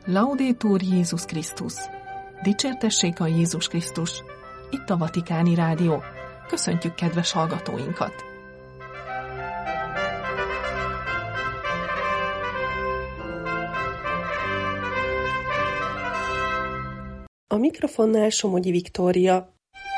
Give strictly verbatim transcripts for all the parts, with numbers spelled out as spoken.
Laudetur Jézus Krisztus! Dicsértessék a Jézus Krisztus! Itt a Vatikáni Rádió. Köszöntjük kedves hallgatóinkat! A mikrofonnál Somogyi Viktória.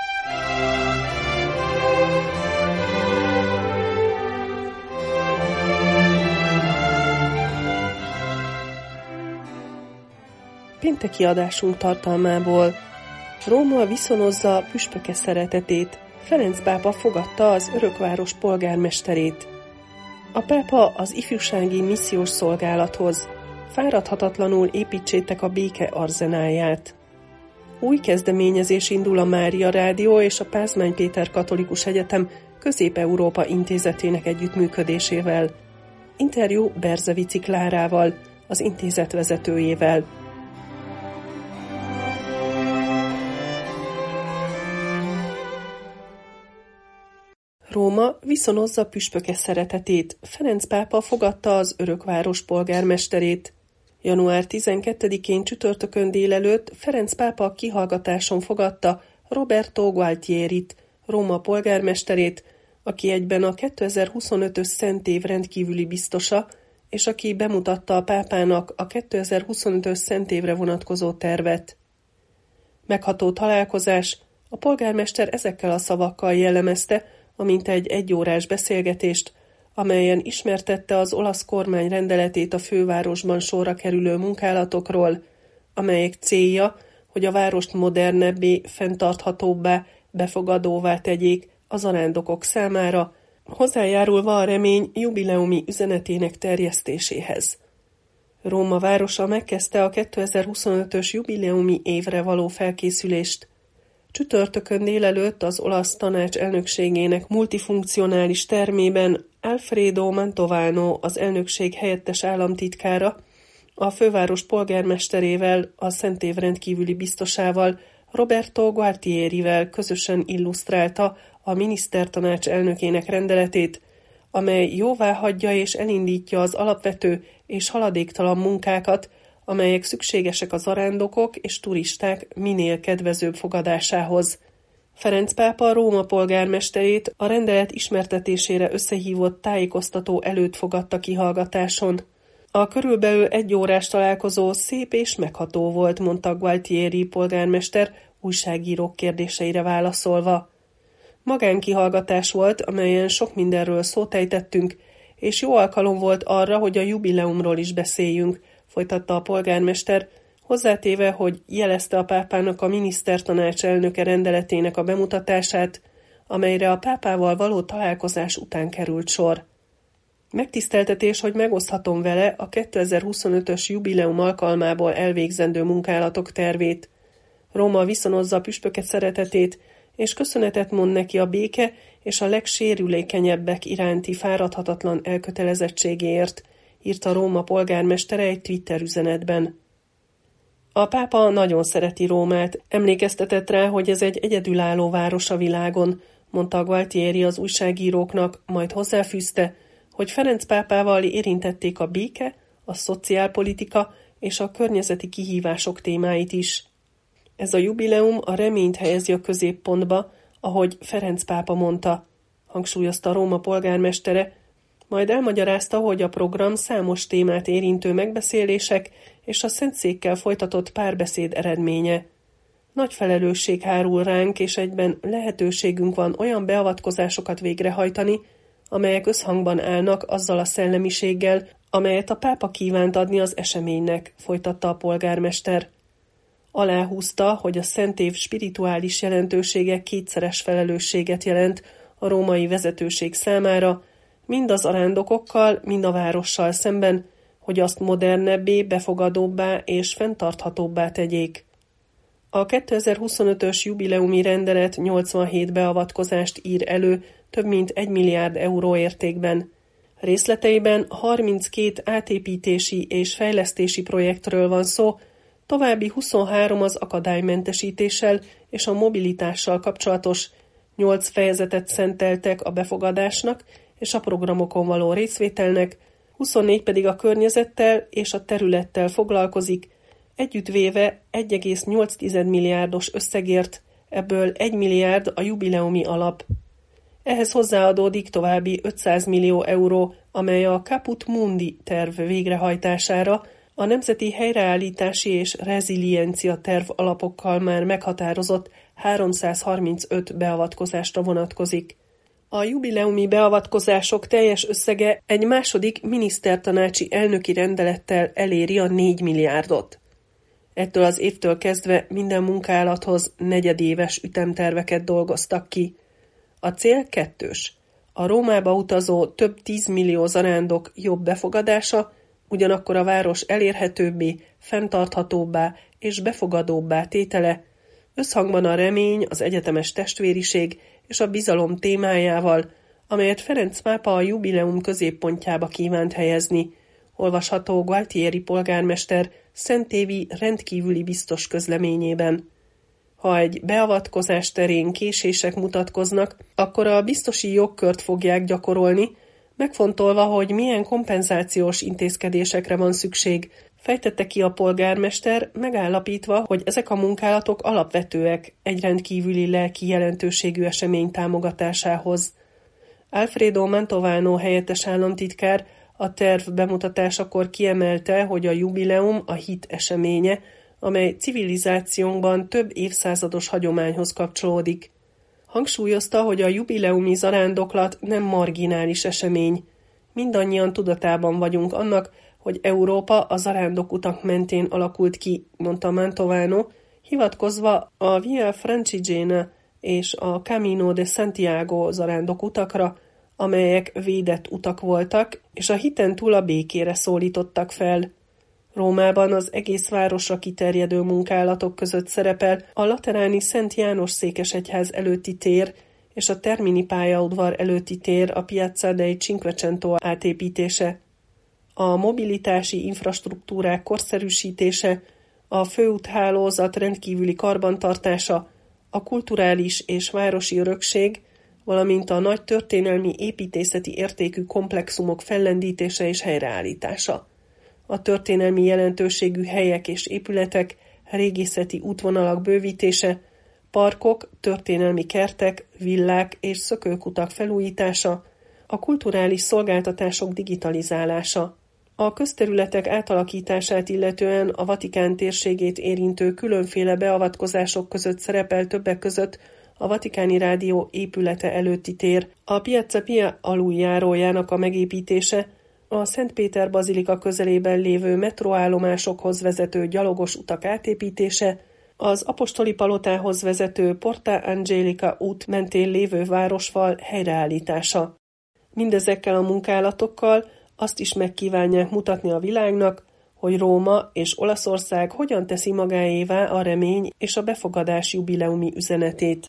Pénteki adásunk tartalmából: Róma viszonozza püspöke szeretetét, Ferenc pápa fogadta az örökváros polgármesterét. A pápa az ifjúsági missziós szolgálathoz: fáradhatatlanul építsétek a béke arzenálját. Új kezdeményezés indul a Mária Rádió és a Pázmány Péter Katolikus Egyetem Közép-Európa Intézetének együttműködésével. Interjú Berzevici Klárával, az intézet vezetőjével. Róma viszonozza püspöke szeretetét, Ferenc pápa fogadta az örökváros polgármesterét. január tizenkettedikén csütörtökön délelőtt Ferenc pápa kihallgatáson fogadta Roberto Gualtierit, Róma polgármesterét, aki egyben a kétezer-huszonötös szentév rendkívüli biztosa, és aki bemutatta a pápának a kétezer-huszonötös szentévre vonatkozó tervet. Megható találkozás, a polgármester ezekkel a szavakkal jellemezte a mintegy egyórás beszélgetést, amelyen ismertette az olasz kormány rendeletét a fővárosban sorra kerülő munkálatokról, amelyek célja, hogy a várost modernebbé, fenntarthatóbbá, befogadóvá tegyék a zarándokok számára, hozzájárulva a remény jubileumi üzenetének terjesztéséhez. Róma városa megkezdte a kétezer-huszonötös jubileumi évre való felkészülést. Csütörtökön délelőtt az olasz tanács elnökségének multifunkcionális termében Alfredo Mantovano, az elnökség helyettes államtitkára, a főváros polgármesterével, a szentév rendkívüli biztosával, Roberto Gualtierivel közösen illusztrálta a minisztertanács elnökének rendeletét, amely jóváhagyja és elindítja az alapvető és haladéktalan munkákat, amelyek szükségesek a zarándokok és turisták minél kedvezőbb fogadásához. Ferenc pápa Róma polgármesterét a rendelet ismertetésére összehívott tájékoztató előtt fogadta kihallgatáson. A körülbelül egy órás találkozó szép és megható volt, mondta Gualtieri polgármester újságírók kérdéseire válaszolva. Magánkihallgatás volt, amelyen sok mindenről szót ejtettünk, és jó alkalom volt arra, hogy a jubileumról is beszéljünk, folytatta a polgármester, hozzátéve, hogy jelezte a pápának a minisztertanács elnöke rendeletének a bemutatását, amelyre a pápával való találkozás után került sor. Megtiszteltetés, hogy megoszthatom vele a kétezer-huszonötös jubileum alkalmából elvégzendő munkálatok tervét. Róma viszonozza püspöke szeretetét, és köszönetet mond neki a béke és a legsérülékenyebbek iránti fáradhatatlan elkötelezettségéért, írta Róma polgármestere egy Twitter üzenetben. A pápa nagyon szereti Rómát, emlékeztetett rá, hogy ez egy egyedülálló város a világon, mondta Gualtieri az újságíróknak, majd hozzáfűzte, hogy Ferenc pápával érintették a béke, a szociálpolitika és a környezeti kihívások témáit is. Ez a jubileum a reményt helyezi a középpontba, ahogy Ferenc pápa mondta, hangsúlyozta Róma polgármestere, majd elmagyarázta, hogy a program számos témát érintő megbeszélések és a Szentszékkel folytatott párbeszéd eredménye. Nagy felelősség hárul ránk, és egyben lehetőségünk van olyan beavatkozásokat végrehajtani, amelyek összhangban állnak azzal a szellemiséggel, amelyet a pápa kívánt adni az eseménynek, folytatta a polgármester. Aláhúzta, hogy a szentév spirituális jelentősége kétszeres felelősséget jelent a római vezetőség számára, mind az arándokokkal, mind a várossal szemben, hogy azt modernebbé, befogadóbbá és fenntarthatóbbá tegyék. A kétezer-huszonötös jubileumi rendelet nyolcvanhét beavatkozást ír elő több mint egy milliárd euró értékben. Részleteiben harminckét átépítési és fejlesztési projektről van szó, további huszonhárom az akadálymentesítéssel és a mobilitással kapcsolatos, nyolc fejezetet szenteltek a befogadásnak és a programokon való részvételnek, huszonnégy pedig a környezettel és a területtel foglalkozik, együttvéve egy egész nyolc milliárdos összegért, ebből egy milliárd a jubileumi alap. Ehhez hozzáadódik további ötszáz millió euró, amely a Caput Mundi terv végrehajtására, a Nemzeti Helyreállítási és Reziliencia terv alapokkal már meghatározott háromszázharmincöt beavatkozásra vonatkozik. A jubileumi beavatkozások teljes összege egy második minisztertanácsi elnöki rendelettel eléri a négy milliárdot. Ettől az évtől kezdve minden munkálathoz negyedéves ütemterveket dolgoztak ki. A cél kettős. A Rómába utazó több tízmillió zarándok jobb befogadása, ugyanakkor a város elérhetőbbé, fenntarthatóbbá és befogadóbbá tétele, összhangban a remény, az egyetemes testvériség és a bizalom témájával, amelyet Ferenc pápa a jubileum középpontjába kívánt helyezni, olvasható Gualtieri polgármester szentévi rendkívüli biztos közleményében. Ha egy beavatkozás terén késések mutatkoznak, akkor a biztosi jogkört fogják gyakorolni, megfontolva, hogy milyen kompenzációs intézkedésekre van szükség, fejtette ki a polgármester, megállapítva, hogy ezek a munkálatok alapvetőek egy rendkívüli lelki jelentőségű esemény támogatásához. Alfredo Mantovano helyettes államtitkár a terv bemutatásakor kiemelte, hogy a jubileum a hit eseménye, amely civilizációnkban több évszázados hagyományhoz kapcsolódik. Hangsúlyozta, hogy a jubileumi zarándoklat nem marginális esemény. Mindannyian tudatában vagyunk annak, hogy Európa a zarándokutak mentén alakult ki, mondta Mantovano, hivatkozva a Via Francigena és a Camino de Santiago zarándokutakra, amelyek védett utak voltak, és a hiten túl a békére szólítottak fel. Rómában az egész városra kiterjedő munkálatok között szerepel a lateráni Szent János székesegyház előtti tér és a Termini pályaudvar előtti tér, a Piazza dei Cinquecento átépítése. A mobilitási infrastruktúrák korszerűsítése, a főúthálózat rendkívüli karbantartása, a kulturális és városi örökség, valamint a nagy történelmi építészeti értékű komplexumok fellendítése és helyreállítása. A történelmi jelentőségű helyek és épületek, régészeti útvonalak bővítése, parkok, történelmi kertek, villák és szökőkutak felújítása, a kulturális szolgáltatások digitalizálása. A közterületek átalakítását illetően a Vatikán térségét érintő különféle beavatkozások között szerepel többek között a Vatikáni Rádió épülete előtti tér, a Piazza Pia aluljárójának a megépítése, a Szent Péter bazilika közelében lévő metróállomásokhoz vezető gyalogos utak átépítése, az apostoli palotához vezető Porta Angelica út mentén lévő városfal helyreállítása. Mindezekkel a munkálatokkal azt is megkívánják mutatni a világnak, hogy Róma és Olaszország hogyan teszi magáévá a remény és a befogadás jubileumi üzenetét.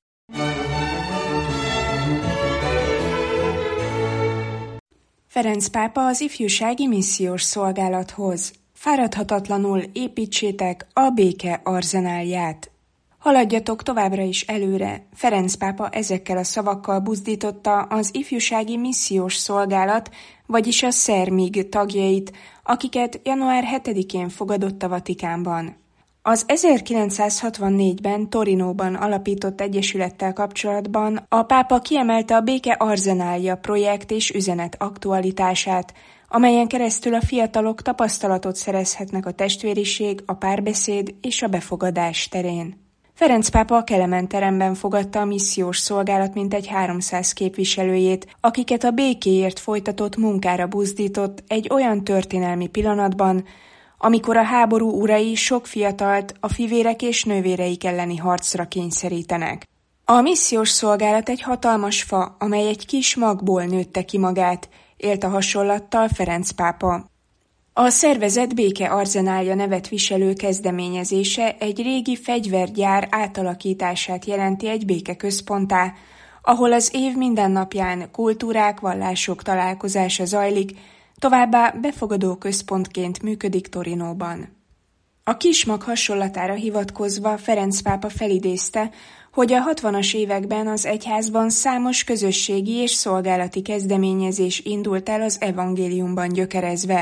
Ferenc pápa az ifjúsági missziós szolgálathoz. Fáradhatatlanul építsétek a béke arzenálját. Haladjatok továbbra is előre. Ferenc pápa ezekkel a szavakkal buzdította az ifjúsági missziós szolgálat, vagyis a Szermig tagjait, akiket január hetedikén fogadott a Vatikánban. Az ezerkilencszázhatvannégyben Torinóban alapított egyesülettel kapcsolatban a pápa kiemelte a Béke Arzenálja projekt és üzenet aktualitását, amelyen keresztül a fiatalok tapasztalatot szerezhetnek a testvériség, a párbeszéd és a befogadás terén. Ferenc pápa a Kelemen teremben fogadta a missziós szolgálat mintegy háromszáz képviselőjét, akiket a békéért folytatott munkára buzdított egy olyan történelmi pillanatban, amikor a háború urai sok fiatalt a fivérek és nővéreik elleni harcra kényszerítenek. A missziós szolgálat egy hatalmas fa, amely egy kis magból nőtte ki magát, élt a hasonlattal Ferenc pápa. A szervezet Béke Arzenálja nevet viselő kezdeményezése egy régi fegyvergyár átalakítását jelenti egy békeközponttá, ahol az év mindennapján kultúrák, vallások találkozása zajlik, továbbá befogadó központként működik Torinóban. A kismag hasonlatára hivatkozva Ferenc pápa felidézte, hogy a hatvanas években az egyházban számos közösségi és szolgálati kezdeményezés indult el az evangéliumban gyökerezve.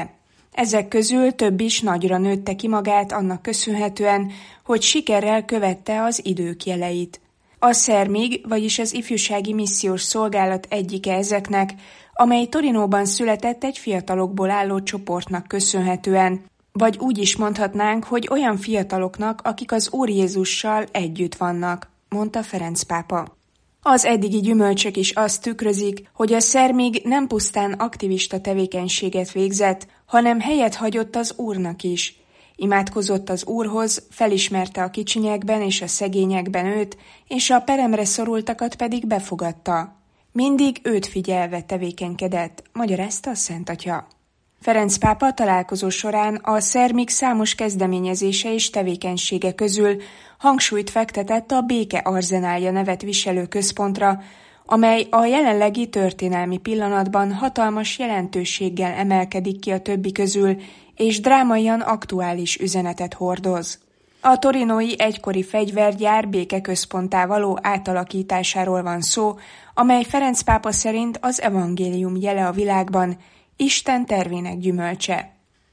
Ezek közül több is nagyra nőtte ki magát annak köszönhetően, hogy sikerrel követte az idők jeleit. A Szermig, vagyis az Ifjúsági Missziós Szolgálat egyike ezeknek, amely Torinóban született egy fiatalokból álló csoportnak köszönhetően, vagy úgy is mondhatnánk, hogy olyan fiataloknak, akik az Úr Jézussal együtt vannak, mondta Ferenc pápa. Az eddigi gyümölcsök is azt tükrözik, hogy a Szermig nem pusztán aktivista tevékenységet végzett, hanem helyet hagyott az Úrnak is. Imádkozott az Úrhoz, felismerte a kicsinyekben és a szegényekben őt, és a peremre szorultakat pedig befogadta. Mindig őt figyelve tevékenykedett, magyarázta a Szent Atya. Ferenc pápa találkozó során a Szermig számos kezdeményezése és tevékenysége közül hangsúlyt fektetett a Béke Arzenálja nevet viselő központra, amely a jelenlegi történelmi pillanatban hatalmas jelentőséggel emelkedik ki a többi közül, és drámaian aktuális üzenetet hordoz. A torinói egykori fegyvergyár békeközponttá való átalakításáról van szó, amely Ferenc pápa szerint az evangélium jele a világban, Isten tervének gyümölcse.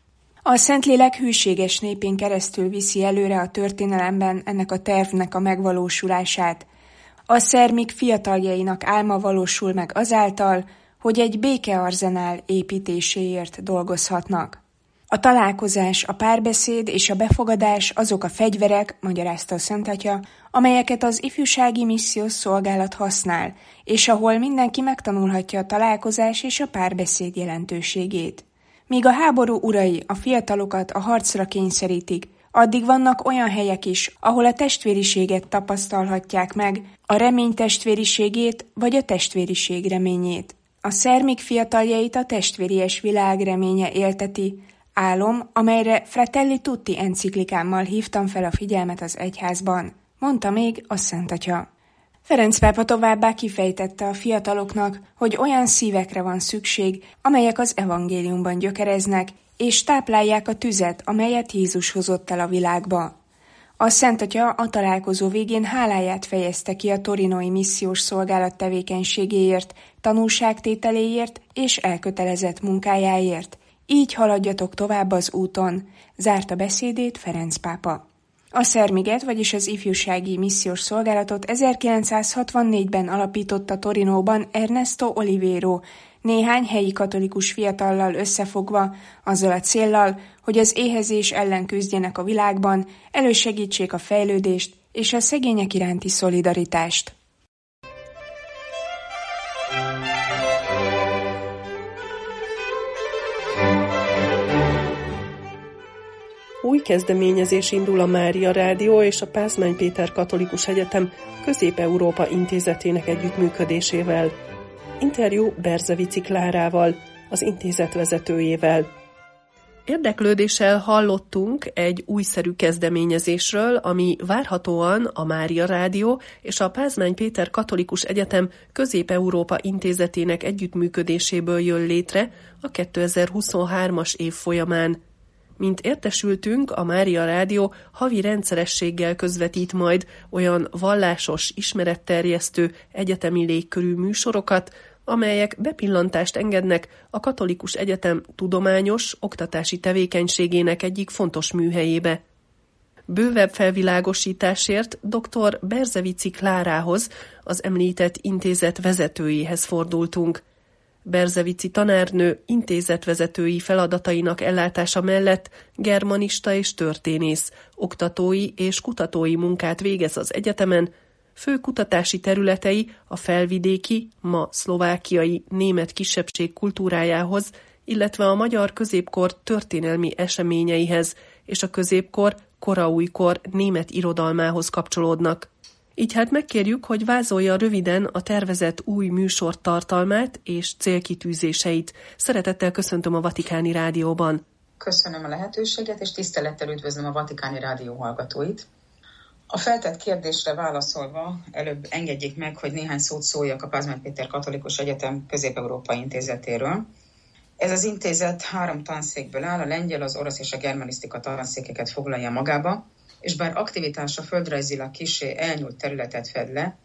A Szentlélek hűséges népén keresztül viszi előre a történelemben ennek a tervnek a megvalósulását. A Szermig fiataljainak álma valósul meg azáltal, hogy egy békearzenál építéséért dolgozhatnak. A találkozás, a párbeszéd és a befogadás azok a fegyverek, magyarázta a Szent Atya, amelyeket az Ifjúsági Missziós Szolgálat használ, és ahol mindenki megtanulhatja a találkozás és a párbeszéd jelentőségét. Míg a háború urai a fiatalokat a harcra kényszerítik, addig vannak olyan helyek is, ahol a testvériséget tapasztalhatják meg, a remény testvériségét vagy a testvériség reményét. A Szermig fiataljait a testvéries világ reménye élteti, álom, amelyre Fratelli Tutti enciklikámmal hívtam fel a figyelmet az egyházban, mondta még a Szent Atya. Ferenc pápa továbbá kifejtette a fiataloknak, hogy olyan szívekre van szükség, amelyek az evangéliumban gyökereznek, és táplálják a tüzet, amelyet Jézus hozott el a világba. A Szent Atya a találkozó végén háláját fejezte ki a torinói missziós szolgálat tevékenységéért, tanúságtételéért és elkötelezett munkájáért. Így haladjatok tovább az úton, zárta beszédét Ferenc pápa. A Szermiget, vagyis az Ifjúsági Missziós Szolgálatot ezerkilencszázhatvannégyben alapította Torinóban Ernesto Oliveiro, néhány helyi katolikus fiatallal összefogva, azzal a céllal, hogy az éhezés ellen küzdjenek a világban, elősegítsék a fejlődést és a szegények iránti szolidaritást. Új kezdeményezés indul a Mária Rádió és a Pázmány Péter Katolikus Egyetem Közép-Európa Intézetének együttműködésével. Interjú Berzevici Klárával, az intézet vezetőjével. Érdeklődéssel hallottunk egy újszerű kezdeményezésről, ami várhatóan a Mária Rádió és a Pázmány Péter Katolikus Egyetem Közép-Európa Intézetének együttműködéséből jön létre a kétezer-huszonhármas év folyamán. Mint értesültünk, a Mária Rádió havi rendszerességgel közvetít majd olyan vallásos, ismeretterjesztő, egyetemi légkörű műsorokat, amelyek bepillantást engednek a Katolikus Egyetem tudományos, oktatási tevékenységének egyik fontos műhelyébe. Bővebb felvilágosításért dr. Berzevici Klárához, az említett intézet vezetőjéhez fordultunk. Berzevici tanárnő intézetvezetői feladatainak ellátása mellett germanista és történész, oktatói és kutatói munkát végez az egyetemen, fő kutatási területei a felvidéki, ma szlovákiai német kisebbség kultúrájához, illetve a magyar középkor történelmi eseményeihez és a középkor, koraújkor német irodalmához kapcsolódnak. Így hát megkérjük, hogy vázolja röviden a tervezett új műsor tartalmát és célkitűzéseit. Szeretettel köszöntöm a Vatikáni Rádióban. Köszönöm a lehetőséget, és tisztelettel üdvözlöm a Vatikáni Rádió hallgatóit. A feltett kérdésre válaszolva előbb engedjék meg, hogy néhány szót szóljak a Pázmány Péter Katolikus Egyetem Közép-Európai Intézetéről. Ez az intézet három tanszékből áll, a lengyel, az orosz és a germanisztika tanszékeket foglalja magába, és bár aktivitása földrajzilag kissé elnyúlt területet fed le,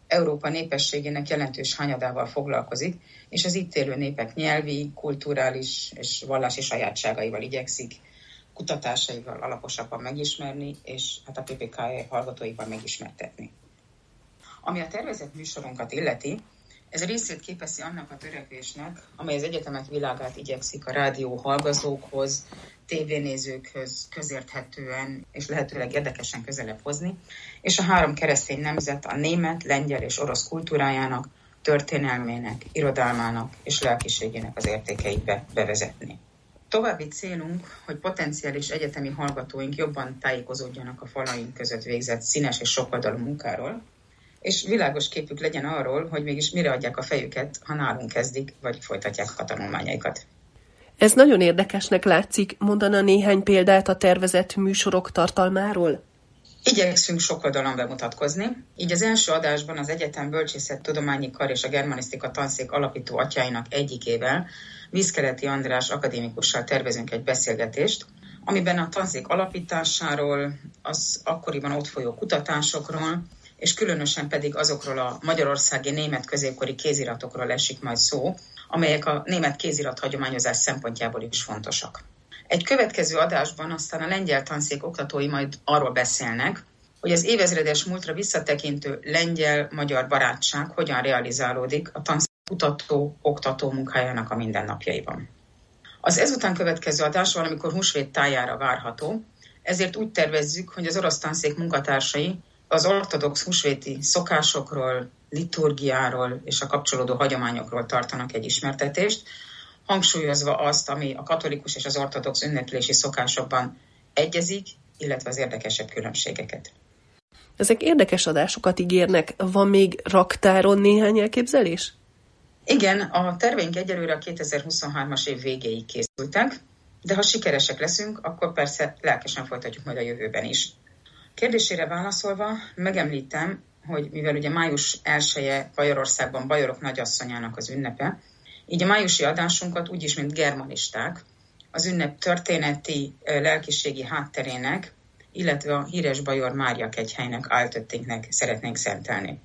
Európa népességének jelentős hányadával foglalkozik, és az itt élő népek nyelvi, kulturális és vallási sajátságaival igyekszik kutatásaival alaposabban megismerni, és hát a pé pé ká hallgatóival megismertetni. Ami a tervezett műsorunkat illeti, ez részét képezi annak a törekvésnek, amely az egyetemek világát igyekszik a rádió hallgatókhoz, tévénézőkhöz közérthetően és lehetőleg érdekesen közelebb hozni, és a három keresztény nemzet a német, lengyel és orosz kultúrájának, történelmének, irodalmának és lelkiségének az értékeit be, bevezetni. További célunk, hogy potenciális egyetemi hallgatóink jobban tájékozódjanak a falaink között végzett színes és sokoldalú munkáról, és világos képük legyen arról, hogy mégis mire adják a fejüket, ha nálunk kezdik, vagy folytatják a tanulmányaikat. Ez nagyon érdekesnek látszik, mondana néhány példát a tervezett műsorok tartalmáról? Igyekszünk sokoldalon bemutatkozni, így az első adásban az Egyetem Bölcsészettudományi Kar és a Germanisztika Tanszék alapító atyáinak egyikével, Vízkeleti András akadémikussal tervezünk egy beszélgetést, amiben a tanszék alapításáról, az akkoriban ott folyó kutatásokról, és különösen pedig azokról a magyarországi német középkori kéziratokról esik majd szó, amelyek a német kézirat hagyományozás szempontjából is fontosak. Egy következő adásban aztán a lengyel tanszék oktatói majd arról beszélnek, hogy az évezredes múltra visszatekintő lengyel-magyar barátság hogyan realizálódik a tanszék kutató-oktató munkájának a mindennapjaiban. Az ezután következő adás valamikor húsvét tájára várható, ezért úgy tervezzük, hogy az orosz tanszék munkatársai az ortodox húsvéti szokásokról, liturgiáról és a kapcsolódó hagyományokról tartanak egy ismertetést, hangsúlyozva azt, ami a katolikus és az ortodox ünneplési szokásokban egyezik, illetve az érdekesebb különbségeket. Ezek érdekes adásokat ígérnek. Van még raktáron néhány elképzelés? Igen, a terveink egyelőre a kétezer-huszonhármas év végéig készültek, de ha sikeresek leszünk, akkor persze lelkesen folytatjuk majd a jövőben is. Kérdésére válaszolva megemlítem, hogy mivel ugye május elseje Bajorországban Bajorok nagyasszonyának az ünnepe, így a májusi adásunkat úgyis, mint germanisták, az ünnep történeti, lelkiségi hátterének, illetve a híres Bajor Mária kegyhelynek, áltötténknek szeretnénk szentelni.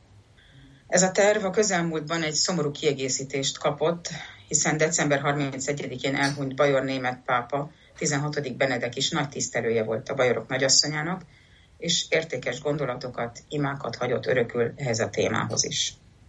Ez a terv a közelmúltban egy szomorú kiegészítést kapott, hiszen december harmincegyedikén elhunyt bajor német pápa, tizenhatodik Benedek is nagy tisztelője volt a Bajorok nagyasszonyának, és értékes gondolatokat, imákat hagyott örökül ehhez a témához is.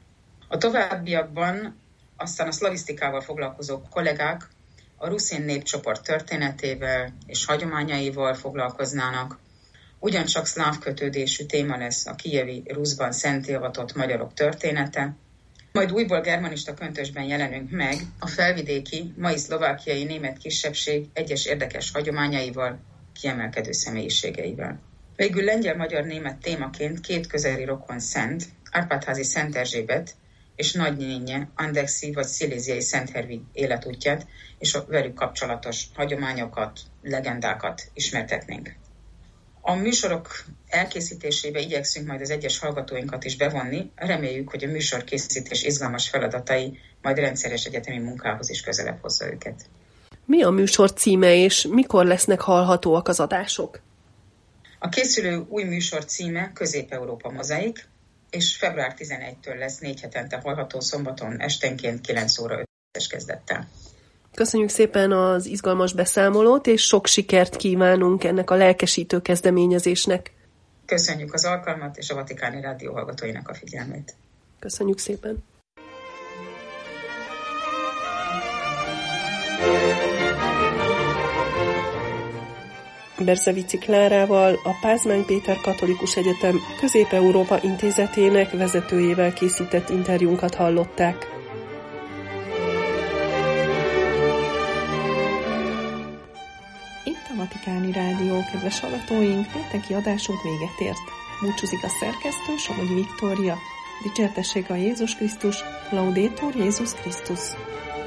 A továbbiakban aztán a szlavisztikával foglalkozó kollégák a ruszin népcsoport történetével és hagyományaival foglalkoznának, ugyancsak szláv kötődésű téma lesz a kijevi Ruszban szentté avatott magyarok története, majd újból germanista köntösben jelenünk meg a felvidéki, mai szlovákiai német kisebbség egyes érdekes hagyományaival, kiemelkedő személyiségeivel. Végül lengyel-magyar-német témaként két közeli rokon szent, Árpád-házi Szent Erzsébet és nagynénje Andexi vagy sziléziai Szenthervi életútját és a velük kapcsolatos hagyományokat, legendákat ismertetnénk. A műsorok elkészítésébe igyekszünk majd az egyes hallgatóinkat is bevonni, reméljük, hogy a műsorkészítés izgalmas feladatai majd rendszeres egyetemi munkához is közelebb hozza őket. Mi a műsor címe és mikor lesznek hallhatóak az adások? A készülő új műsor címe Közép-Európa mozaik, és február tizenegyedikétől lesz négy hetente hallható szombaton esténként kilenc óra öt kezdettel. Köszönjük szépen az izgalmas beszámolót, és sok sikert kívánunk ennek a lelkesítő kezdeményezésnek. Köszönjük az alkalmat és a Vatikáni Rádió hallgatóinak a figyelmét. Köszönjük szépen. Berzevici Klárával, a Pázmány Péter Katolikus Egyetem Közép-Európa Intézetének vezetőjével készített interjúnkat hallották. Itt a Vatikáni Rádió, kedves hallgatóink, pénteki adásunk véget ért. Búcsúzik a szerkesztő, Somogyi Viktória. Dicsértessék a Jézus Krisztus, Laudetur Jézus Krisztus.